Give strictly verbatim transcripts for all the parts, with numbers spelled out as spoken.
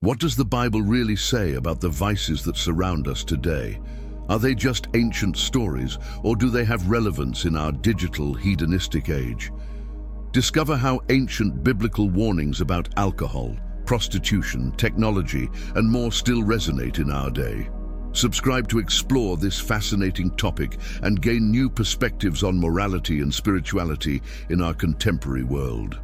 What does the Bible really say about the vices that surround us today? Are they just ancient stories, or do they have relevance in our digital, hedonistic age? Discover how ancient biblical warnings about alcohol, prostitution, technology, and more still resonate in our day. Subscribe to explore this fascinating topic and gain new perspectives on morality and spirituality in our contemporary world.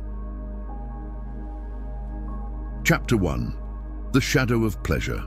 Chapter one. The Shadow of Pleasure.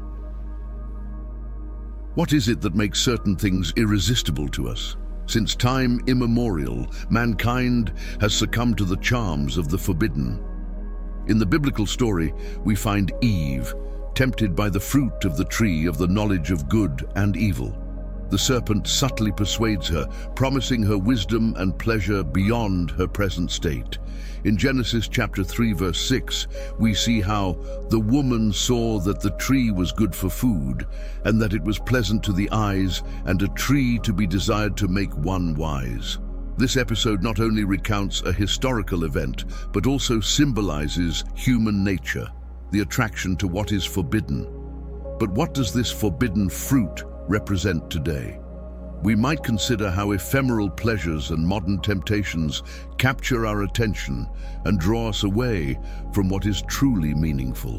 What is it that makes certain things irresistible to us? Since time immemorial, mankind has succumbed to the charms of the forbidden. In the biblical story, we find Eve, tempted by the fruit of the tree of the knowledge of good and evil. The serpent subtly persuades her, promising her wisdom and pleasure beyond her present state. In Genesis chapter three, verse six, we see how the woman saw that the tree was good for food, and that it was pleasant to the eyes, and a tree to be desired to make one wise. This episode not only recounts a historical event, but also symbolizes human nature, the attraction to what is forbidden. But what does this forbidden fruit represent today? We might consider how ephemeral pleasures and modern temptations capture our attention and draw us away from what is truly meaningful.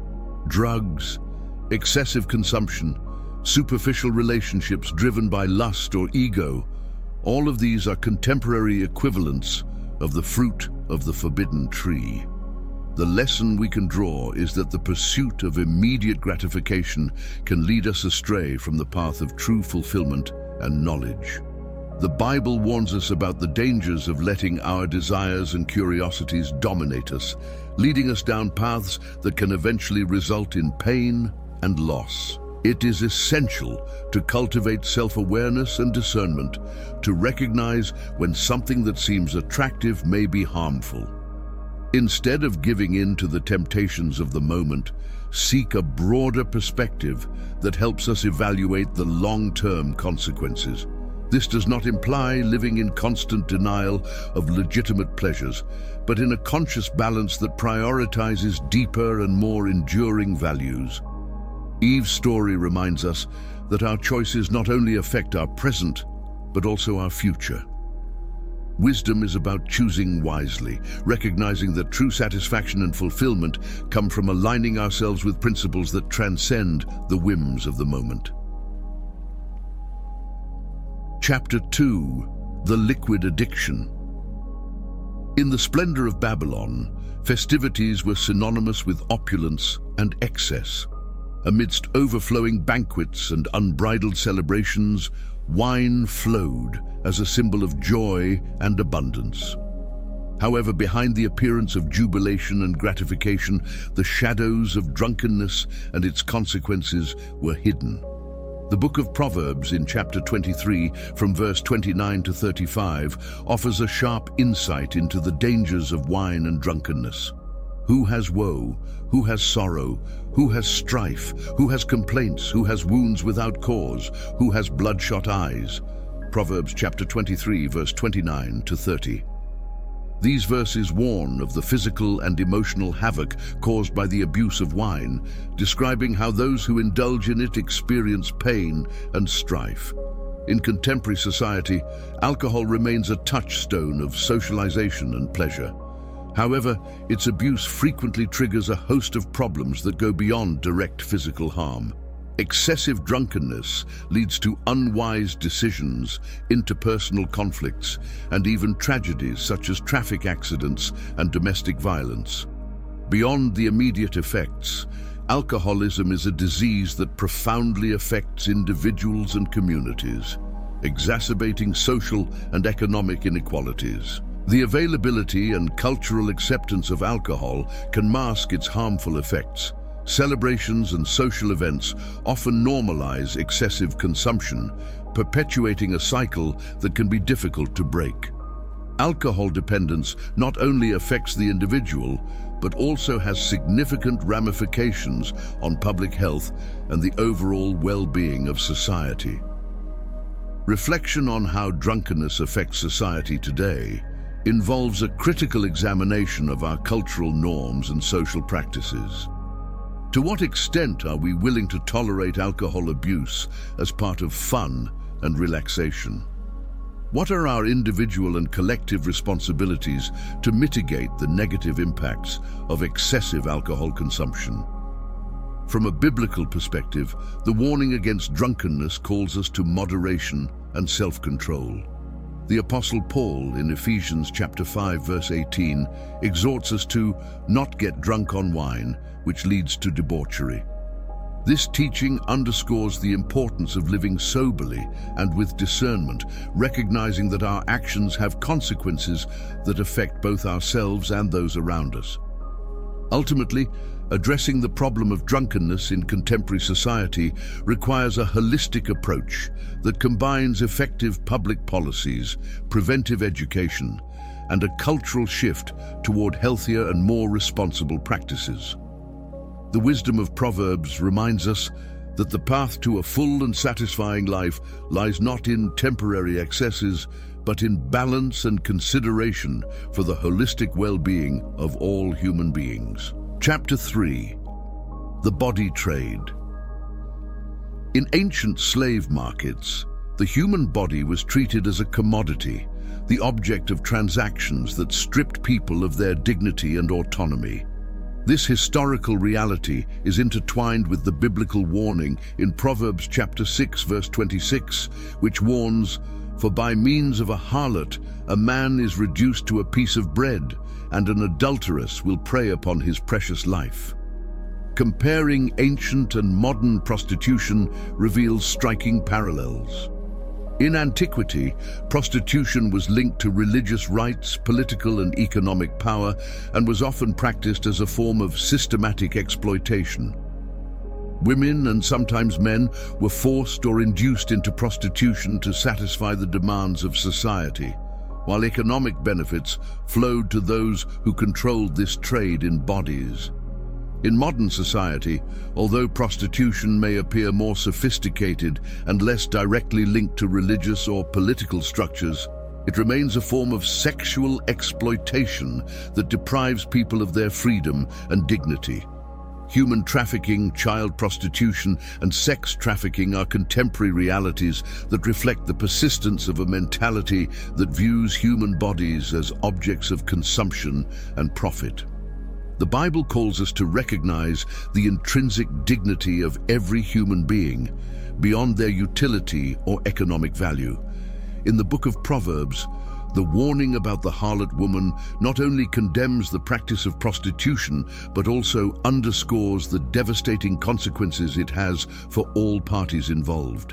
Drugs, excessive consumption, superficial relationships driven by lust or ego, all of these are contemporary equivalents of the fruit of the forbidden tree. The lesson we can draw is that the pursuit of immediate gratification can lead us astray from the path of true fulfillment and knowledge. The Bible warns us about the dangers of letting our desires and curiosities dominate us, leading us down paths that can eventually result in pain and loss. It is essential to cultivate self-awareness and discernment, to recognize when something that seems attractive may be harmful. Instead of giving in to the temptations of the moment, seek a broader perspective that helps us evaluate the long-term consequences. This does not imply living in constant denial of legitimate pleasures, but in a conscious balance that prioritizes deeper and more enduring values. Eve's story reminds us that our choices not only affect our present, but also our future. Wisdom is about choosing wisely, recognizing that true satisfaction and fulfillment come from aligning ourselves with principles that transcend the whims of the moment. Chapter two. The Liquid Addiction. In the splendor of Babylon, festivities were synonymous with opulence and excess. Amidst overflowing banquets and unbridled celebrations, wine flowed as a symbol of joy and abundance. However, behind the appearance of jubilation and gratification, the shadows of drunkenness and its consequences were hidden. The book of Proverbs in chapter twenty-three, from verse twenty-nine to thirty-five, offers a sharp insight into the dangers of wine and drunkenness. Who has woe? Who has sorrow? Who has strife? Who has complaints? Who has wounds without cause? Who has bloodshot eyes? Proverbs chapter twenty-three, verse twenty-nine to thirty. These verses warn of the physical and emotional havoc caused by the abuse of wine, describing how those who indulge in it experience pain and strife. In contemporary society, alcohol remains a touchstone of socialization and pleasure. However, its abuse frequently triggers a host of problems that go beyond direct physical harm. Excessive drunkenness leads to unwise decisions, interpersonal conflicts, and even tragedies such as traffic accidents and domestic violence. Beyond the immediate effects, alcoholism is a disease that profoundly affects individuals and communities, exacerbating social and economic inequalities. The availability and cultural acceptance of alcohol can mask its harmful effects. Celebrations and social events often normalize excessive consumption, perpetuating a cycle that can be difficult to break. Alcohol dependence not only affects the individual, but also has significant ramifications on public health and the overall well-being of society. Reflection on how drunkenness affects society today involves a critical examination of our cultural norms and social practices. To what extent are we willing to tolerate alcohol abuse as part of fun and relaxation? What are our individual and collective responsibilities to mitigate the negative impacts of excessive alcohol consumption? From a biblical perspective, the warning against drunkenness calls us to moderation and self-control. The Apostle Paul in Ephesians chapter five verse eighteen exhorts us to not get drunk on wine, which leads to debauchery. This teaching underscores the importance of living soberly and with discernment, recognizing that our actions have consequences that affect both ourselves and those around us. Ultimately, addressing the problem of drunkenness in contemporary society requires a holistic approach that combines effective public policies, preventive education, and a cultural shift toward healthier and more responsible practices. The wisdom of Proverbs reminds us that the path to a full and satisfying life lies not in temporary excesses, but in balance and consideration for the holistic well-being of all human beings. Chapter three. The Body Trade. In ancient slave markets, the human body was treated as a commodity, the object of transactions that stripped people of their dignity and autonomy. This historical reality is intertwined with the biblical warning in Proverbs chapter six verse twenty-six, which warns, "For by means of a harlot a man is reduced to a piece of bread, and an adulteress will prey upon his precious life." Comparing ancient and modern prostitution reveals striking parallels. In antiquity, prostitution was linked to religious rites, political and economic power, and was often practiced as a form of systematic exploitation. Women, and sometimes men, were forced or induced into prostitution to satisfy the demands of society, while economic benefits flowed to those who controlled this trade in bodies. In modern society, although prostitution may appear more sophisticated and less directly linked to religious or political structures, it remains a form of sexual exploitation that deprives people of their freedom and dignity. Human trafficking, child prostitution, and sex trafficking are contemporary realities that reflect the persistence of a mentality that views human bodies as objects of consumption and profit. The Bible calls us to recognize the intrinsic dignity of every human being, beyond their utility or economic value. In the book of Proverbs, the warning about the harlot woman not only condemns the practice of prostitution, but also underscores the devastating consequences it has for all parties involved.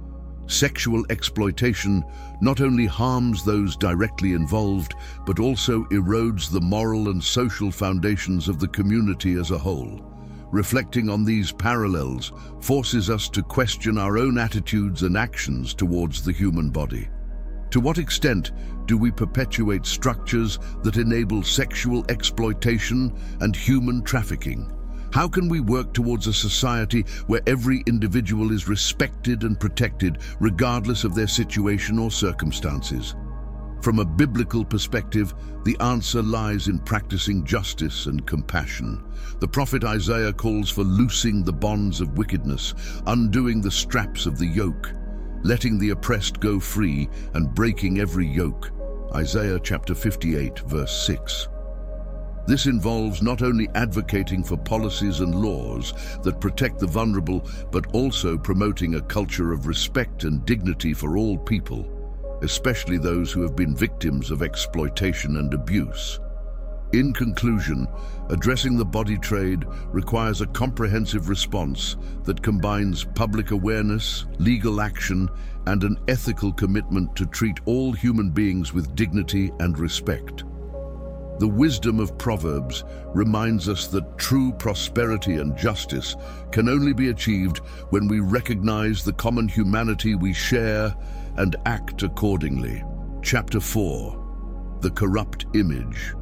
Sexual exploitation not only harms those directly involved, but also erodes the moral and social foundations of the community as a whole. Reflecting on these parallels forces us to question our own attitudes and actions towards the human body. To what extent do we perpetuate structures that enable sexual exploitation and human trafficking? How can we work towards a society where every individual is respected and protected, regardless of their situation or circumstances? From a biblical perspective, the answer lies in practicing justice and compassion. The prophet Isaiah calls for loosing the bonds of wickedness, undoing the straps of the yoke, letting the oppressed go free, and breaking every yoke. Isaiah chapter fifty-eight, verse six. This involves not only advocating for policies and laws that protect the vulnerable, but also promoting a culture of respect and dignity for all people, especially those who have been victims of exploitation and abuse. In conclusion, addressing the body trade requires a comprehensive response that combines public awareness, legal action, and an ethical commitment to treat all human beings with dignity and respect. The wisdom of Proverbs reminds us that true prosperity and justice can only be achieved when we recognize the common humanity we share and act accordingly. Chapter four. The Corrupt Image.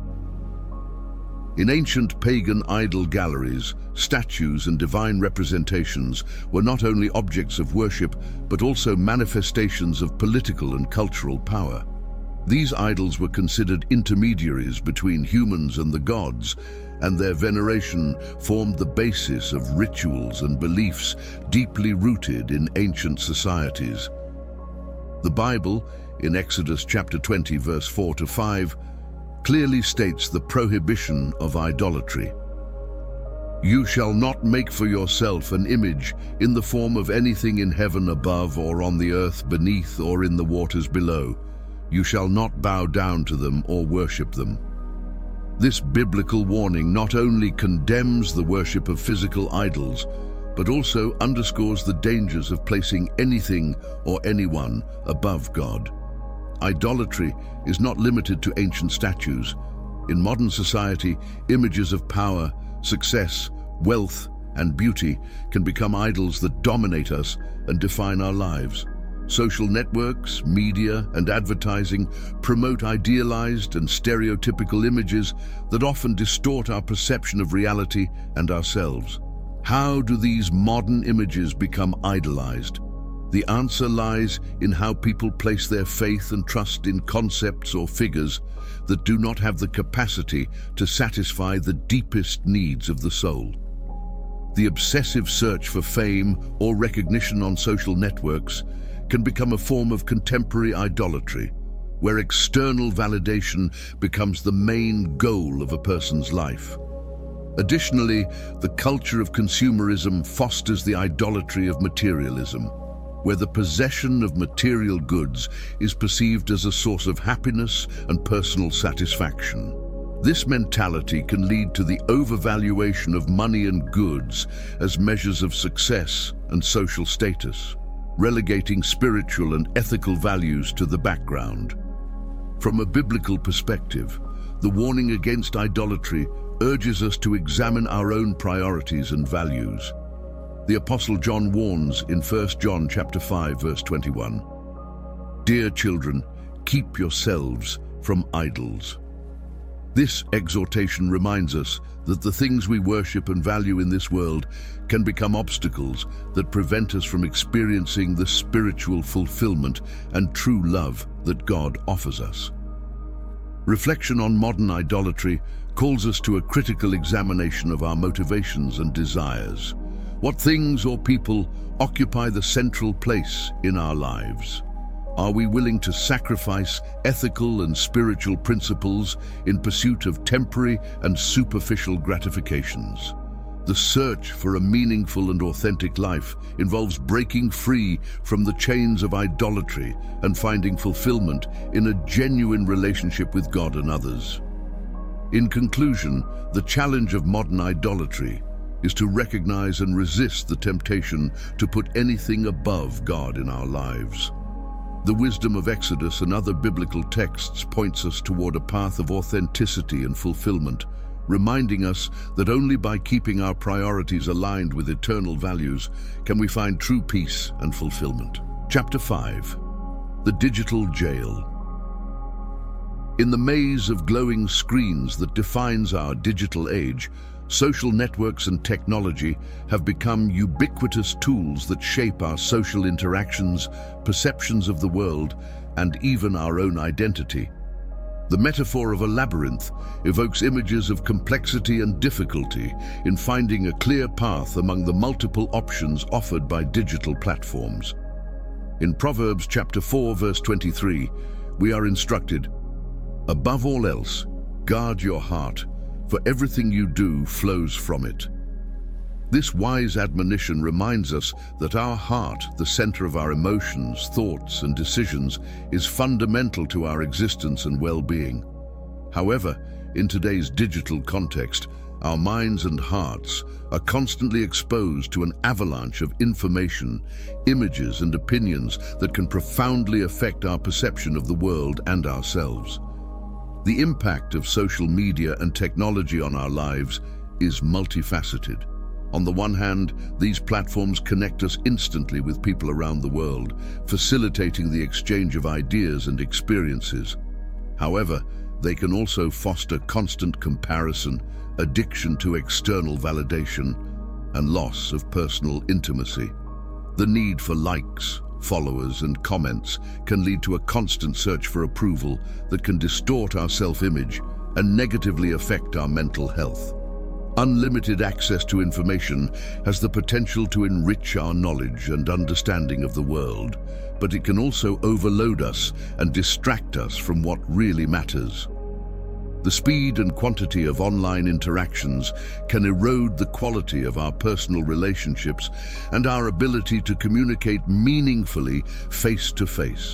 In ancient pagan idol galleries, statues and divine representations were not only objects of worship, but also manifestations of political and cultural power. These idols were considered intermediaries between humans and the gods, and their veneration formed the basis of rituals and beliefs deeply rooted in ancient societies. The Bible, in Exodus chapter twenty, verse four to five, clearly states the prohibition of idolatry. "You shall not make for yourself an image in the form of anything in heaven above, or on the earth beneath, or in the waters below. You shall not bow down to them or worship them." This biblical warning not only condemns the worship of physical idols, but also underscores the dangers of placing anything or anyone above God. Idolatry is not limited to ancient statues. In modern society, images of power, success, wealth, and beauty can become idols that dominate us and define our lives. Social networks, media, and advertising promote idealized and stereotypical images that often distort our perception of reality and ourselves. How do these modern images become idolized? The answer lies in how people place their faith and trust in concepts or figures that do not have the capacity to satisfy the deepest needs of the soul. The obsessive search for fame or recognition on social networks can become a form of contemporary idolatry, where external validation becomes the main goal of a person's life. Additionally, the culture of consumerism fosters the idolatry of materialism, where the possession of material goods is perceived as a source of happiness and personal satisfaction. This mentality can lead to the overvaluation of money and goods as measures of success and social status, relegating spiritual and ethical values to the background. From a biblical perspective, the warning against idolatry urges us to examine our own priorities and values. The Apostle John warns in First John chapter five, verse twenty-one, "Dear children, keep yourselves from idols." This exhortation reminds us that the things we worship and value in this world can become obstacles that prevent us from experiencing the spiritual fulfillment and true love that God offers us. Reflection on modern idolatry calls us to a critical examination of our motivations and desires. What things or people occupy the central place in our lives? Are we willing to sacrifice ethical and spiritual principles in pursuit of temporary and superficial gratifications? The search for a meaningful and authentic life involves breaking free from the chains of idolatry and finding fulfillment in a genuine relationship with God and others. In conclusion, the challenge of modern idolatry is to recognize and resist the temptation to put anything above God in our lives. The wisdom of Exodus and other biblical texts points us toward a path of authenticity and fulfillment, reminding us that only by keeping our priorities aligned with eternal values can we find true peace and fulfillment. Chapter five. The Digital Jail. In the maze of glowing screens that defines our digital age, social networks and technology have become ubiquitous tools that shape our social interactions, perceptions of the world, and even our own identity. The metaphor of a labyrinth evokes images of complexity and difficulty in finding a clear path among the multiple options offered by digital platforms. In Proverbs chapter four, verse twenty-three, we are instructed, "Above all else, guard your heart, for everything you do flows from it." This wise admonition reminds us that our heart, the center of our emotions, thoughts, and decisions, is fundamental to our existence and well-being. However, in today's digital context, our minds and hearts are constantly exposed to an avalanche of information, images, and opinions that can profoundly affect our perception of the world and ourselves. The impact of social media and technology on our lives is multifaceted. On the one hand, these platforms connect us instantly with people around the world, facilitating the exchange of ideas and experiences. However, they can also foster constant comparison, addiction to external validation, and loss of personal intimacy. The need for likes, followers, and comments can lead to a constant search for approval that can distort our self-image and negatively affect our mental health. Unlimited access to information has the potential to enrich our knowledge and understanding of the world, but it can also overload us and distract us from what really matters. The speed and quantity of online interactions can erode the quality of our personal relationships and our ability to communicate meaningfully face-to-face.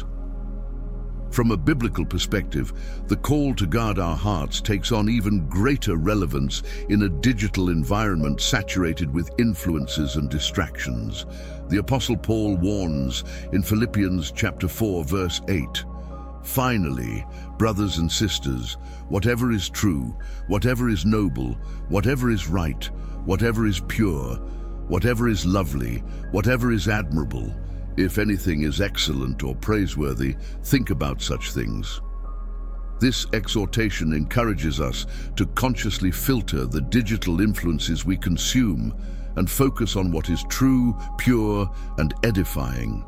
From a biblical perspective, the call to guard our hearts takes on even greater relevance in a digital environment saturated with influences and distractions. The Apostle Paul warns in Philippians chapter four, verse eight, "Finally, brothers and sisters, whatever is true, whatever is noble, whatever is right, whatever is pure, whatever is lovely, whatever is admirable, if anything is excellent or praiseworthy, think about such things." This exhortation encourages us to consciously filter the digital influences we consume and focus on what is true, pure, and edifying.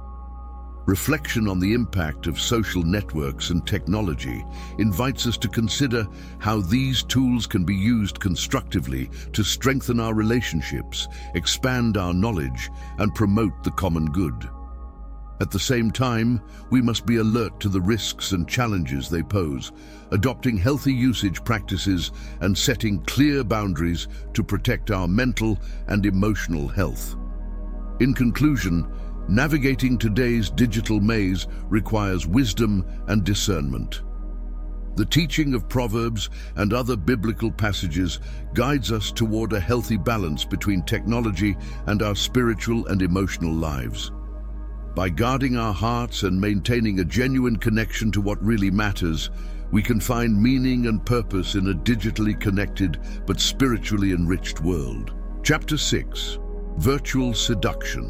Reflection on the impact of social networks and technology invites us to consider how these tools can be used constructively to strengthen our relationships, expand our knowledge, and promote the common good. At the same time, we must be alert to the risks and challenges they pose, adopting healthy usage practices and setting clear boundaries to protect our mental and emotional health. In conclusion, navigating today's digital maze requires wisdom and discernment. The teaching of Proverbs and other biblical passages guides us toward a healthy balance between technology and our spiritual and emotional lives. By guarding our hearts and maintaining a genuine connection to what really matters, we can find meaning and purpose in a digitally connected but spiritually enriched world. Chapter six, Virtual Seduction.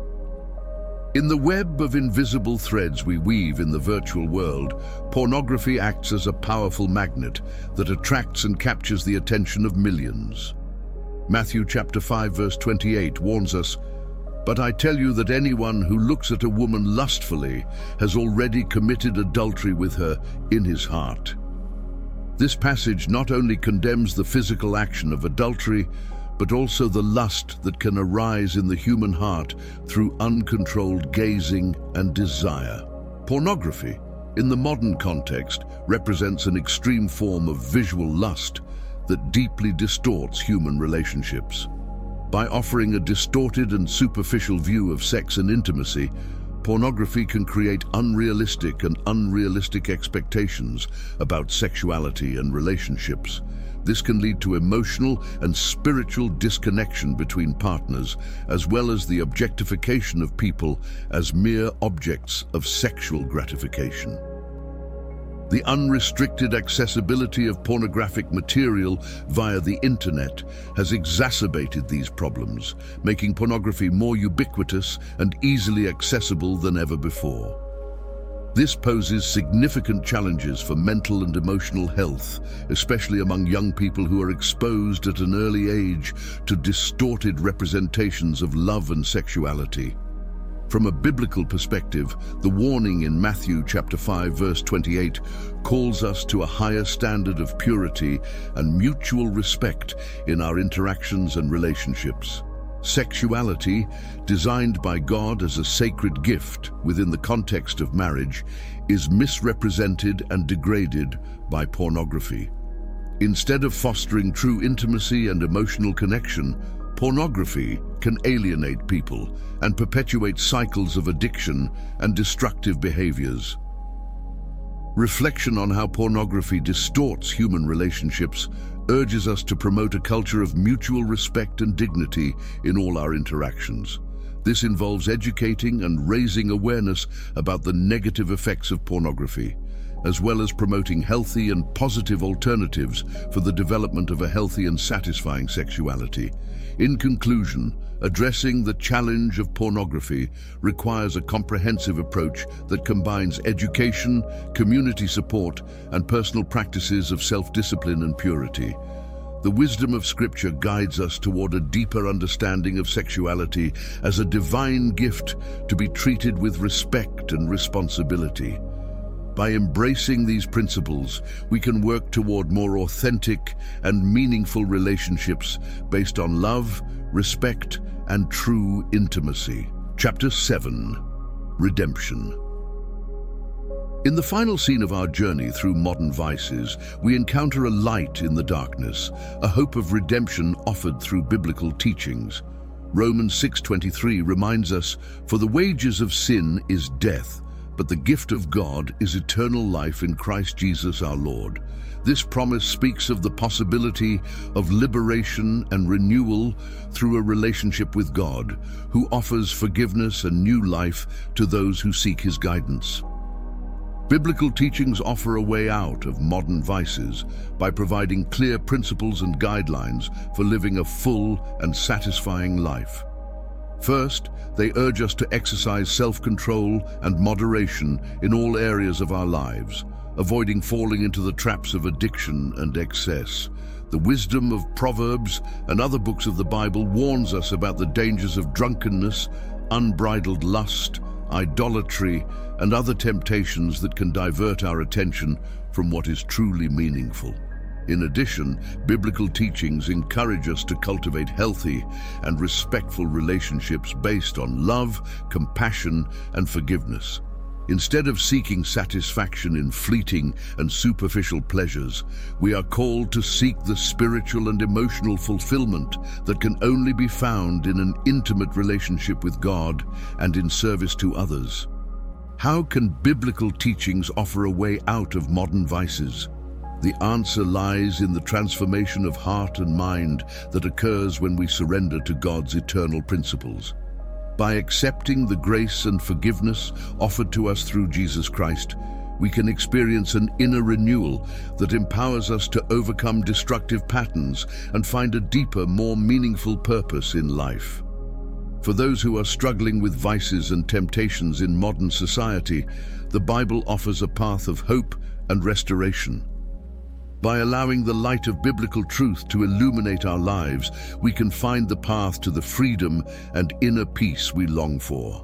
In the web of invisible threads we weave in the virtual world, pornography acts as a powerful magnet that attracts and captures the attention of millions. Matthew chapter five verse twenty-eight warns us, "But I tell you that anyone who looks at a woman lustfully has already committed adultery with her in his heart." This passage not only condemns the physical action of adultery, but also the lust that can arise in the human heart through uncontrolled gazing and desire. Pornography, in the modern context, represents an extreme form of visual lust that deeply distorts human relationships. By offering a distorted and superficial view of sex and intimacy, pornography can create unrealistic and unrealistic expectations about sexuality and relationships. This can lead to emotional and spiritual disconnection between partners, as well as the objectification of people as mere objects of sexual gratification. The unrestricted accessibility of pornographic material via the internet has exacerbated these problems, making pornography more ubiquitous and easily accessible than ever before. This poses significant challenges for mental and emotional health, especially among young people who are exposed at an early age to distorted representations of love and sexuality. From a biblical perspective, the warning in Matthew chapter five verse twenty-eight calls us to a higher standard of purity and mutual respect in our interactions and relationships. Sexuality, designed by God as a sacred gift within the context of marriage, is misrepresented and degraded by pornography. Instead of fostering true intimacy and emotional connection, pornography can alienate people and perpetuate cycles of addiction and destructive behaviors. Reflection on how pornography distorts human relationships urges us to promote a culture of mutual respect and dignity in all our interactions. This involves educating and raising awareness about the negative effects of pornography, as well as promoting healthy and positive alternatives for the development of a healthy and satisfying sexuality. In conclusion, addressing the challenge of pornography requires a comprehensive approach that combines education, community support, and personal practices of self-discipline and purity. The wisdom of Scripture guides us toward a deeper understanding of sexuality as a divine gift to be treated with respect and responsibility. By embracing these principles, we can work toward more authentic and meaningful relationships based on love, respect, and true intimacy. Chapter seven. Redemption. In the final scene of our journey through modern vices, we encounter a light in the darkness, a hope of redemption offered through biblical teachings. Romans six twenty-three reminds us, "For the wages of sin is death, but the gift of God is eternal life in Christ Jesus our Lord." This promise speaks of the possibility of liberation and renewal through a relationship with God, who offers forgiveness and new life to those who seek His guidance. Biblical teachings offer a way out of modern vices by providing clear principles and guidelines for living a full and satisfying life. First, they urge us to exercise self-control and moderation in all areas of our lives, avoiding falling into the traps of addiction and excess. The wisdom of Proverbs and other books of the Bible warns us about the dangers of drunkenness, unbridled lust, idolatry, and other temptations that can divert our attention from what is truly meaningful. In addition, biblical teachings encourage us to cultivate healthy and respectful relationships based on love, compassion, and forgiveness. Instead of seeking satisfaction in fleeting and superficial pleasures, we are called to seek the spiritual and emotional fulfillment that can only be found in an intimate relationship with God and in service to others. How can biblical teachings offer a way out of modern vices? The answer lies in the transformation of heart and mind that occurs when we surrender to God's eternal principles. By accepting the grace and forgiveness offered to us through Jesus Christ, we can experience an inner renewal that empowers us to overcome destructive patterns and find a deeper, more meaningful purpose in life. For those who are struggling with vices and temptations in modern society, the Bible offers a path of hope and restoration. By allowing the light of biblical truth to illuminate our lives, we can find the path to the freedom and inner peace we long for.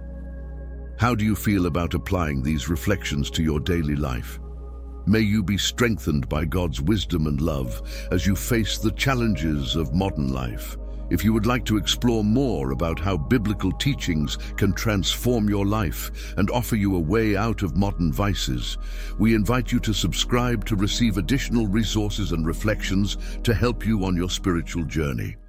How do you feel about applying these reflections to your daily life? May you be strengthened by God's wisdom and love as you face the challenges of modern life. If you would like to explore more about how biblical teachings can transform your life and offer you a way out of modern vices, we invite you to subscribe to receive additional resources and reflections to help you on your spiritual journey.